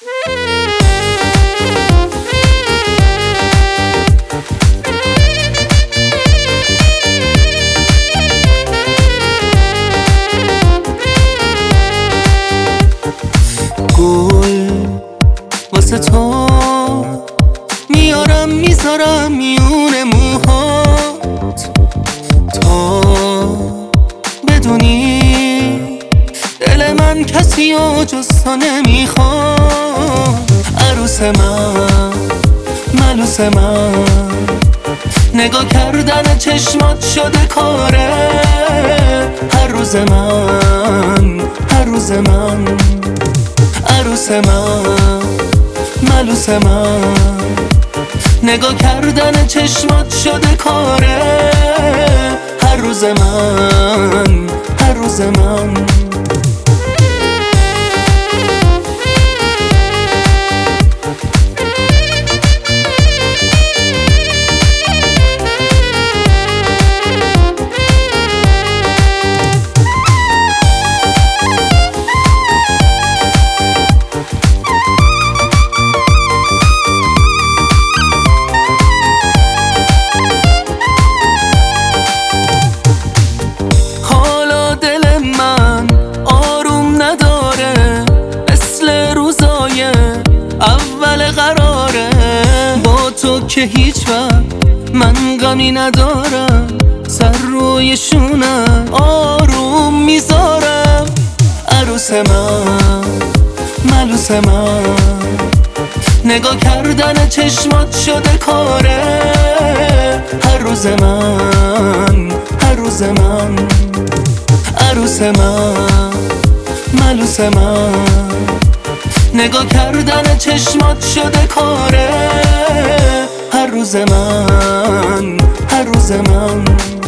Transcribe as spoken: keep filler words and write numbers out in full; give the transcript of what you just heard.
گل واسه تو میارم میذارم میون موهات، تا بدونی دل من کسی و جز تو نمیخواد. عروس من، ملوس من، نگاه کردن چشمات شده کاره. هر روز من، هر روز من، عروس من، ملوس من، نگاه کردن چشمات شده کاره. هر روز من، هر روز من. اول قراره با تو که هیچ وقت من غمی ندارم. سر روی شونم آروم میذارم. عروس من، ملوس من، نگاه کردن چشمات شده کاره. هر روز من، هر روز من، عروس من، ملوس من، نگاه کردن چشمات شده کاره. هر روز من، هر روز من.